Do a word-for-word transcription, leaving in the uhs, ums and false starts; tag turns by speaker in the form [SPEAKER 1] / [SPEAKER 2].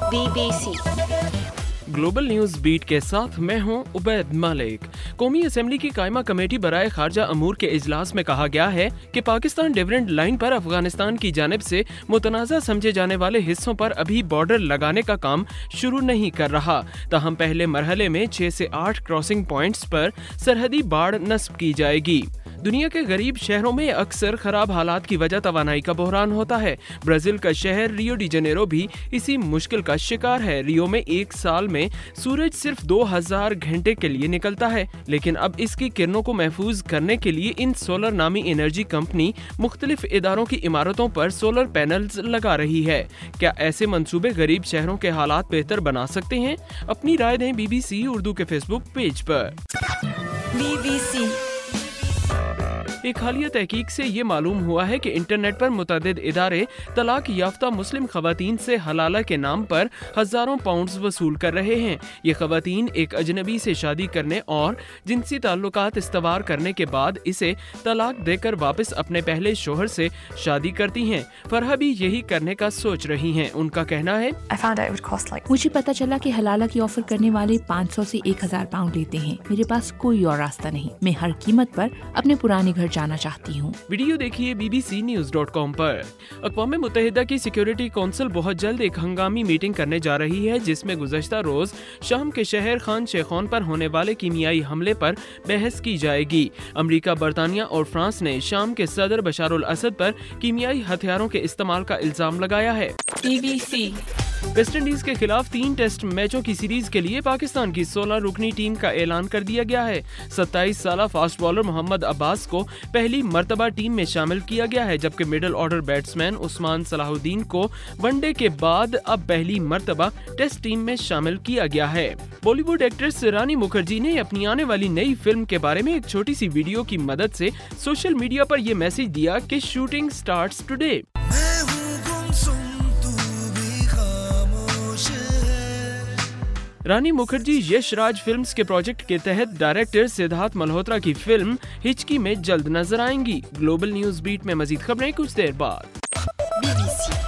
[SPEAKER 1] Be B C
[SPEAKER 2] global news beat کے ساتھ میں ہوں عبید مالک۔ قومی اسمبلی کی قائمہ کمیٹی برائے خارجہ امور کے اجلاس میں کہا گیا ہے کہ پاکستان ڈیورنڈ لائن پر افغانستان کی جانب سے متنازع سمجھے جانے والے حصوں پر ابھی بارڈر لگانے کا کام شروع نہیں کر رہا، تاہم پہلے مرحلے میں چھ سے آٹھ کراسنگ پوائنٹس پر سرحدی باڑ نصب کی جائے گی۔ دنیا کے غریب شہروں میں اکثر خراب حالات کی وجہ توانائی کا بحران ہوتا ہے۔ برازیل کا شہر ریو ڈی جنیرو بھی اسی مشکل کا شکار ہے۔ ریو میں ایک سال میں سورج صرف دو ہزار گھنٹے کے لیے نکلتا ہے، لیکن اب اس کی کرنوں کو محفوظ کرنے کے لیے ان سولر نامی انرجی کمپنی مختلف اداروں کی عمارتوں پر سولر پینلز لگا رہی ہے۔ کیا ایسے منصوبے غریب شہروں کے حالات بہتر بنا سکتے ہیں؟ اپنی رائے دیں بی بی سی اردو کے فیس بک پیج پر۔
[SPEAKER 1] بی بی سی
[SPEAKER 2] ایک حالیہ تحقیق سے یہ معلوم ہوا ہے کہ انٹرنیٹ پر متعدد ادارے طلاق یافتہ مسلم خواتین سے حلالہ کے نام پر ہزاروں پاؤنڈز وصول کر رہے ہیں۔ یہ خواتین ایک اجنبی سے شادی کرنے اور جنسی تعلقات استوار کرنے کے بعد اسے طلاق دے کر واپس اپنے پہلے شوہر سے شادی کرتی ہیں۔ فرحہ بھی یہی کرنے کا سوچ رہی ہیں۔ ان کا کہنا ہے،
[SPEAKER 3] مجھے پتا چلا کہ حلالہ کی آفر کرنے والے پانچ سو سے ایک ہزار پاؤنڈ لیتے ہیں۔ میرے پاس کوئی اور راستہ نہیں۔ میں ہر قیمت پر اپنے پرانے گھر جانا چاہتی ہوں۔
[SPEAKER 2] ویڈیو دیکھیے B B C news dot com پر۔ اقوام متحدہ کی سیکیورٹی کونسل بہت جلد ایک ہنگامی میٹنگ کرنے جا رہی ہے، جس میں گزشتہ روز شام کے شہر خان شیخون پر ہونے والے کیمیائی حملے پر بحث کی جائے گی۔ امریکہ، برطانیہ اور فرانس نے شام کے صدر بشار الاسد پر کیمیائی ہتھیاروں کے استعمال کا الزام لگایا ہے۔
[SPEAKER 1] B B C
[SPEAKER 2] West Indies کے خلاف تین ٹیسٹ میچوں کی سیریز کے لیے پاکستان کی سولہ رکنی ٹیم کا اعلان کر دیا گیا ہے۔ ستائیس سالہ فاسٹ بالر محمد عباس کو پہلی مرتبہ ٹیم میں شامل کیا گیا ہے، جبکہ مڈل آرڈر بیٹسمین عثمان صلاح الدین کو ون ڈے کے بعد اب پہلی مرتبہ ٹیسٹ ٹیم میں شامل کیا گیا ہے۔ Bollywood actress Rani Mukherjee نے اپنی آنے والی نئی فلم کے بارے میں ایک چھوٹی سی ویڈیو کی مدد سے سوشل میڈیا پر یہ میسج دیا کہ shooting starts today. Rani Mukherjee Yash Raj films کے پروجیکٹ کے تحت ڈائریکٹر سدھارتھ ملہوترا کی فلم ہچکی میں جلد نظر آئیں گی۔ گلوبل نیوز بیٹ میں مزید خبریں کچھ دیر بعد۔
[SPEAKER 1] Be B C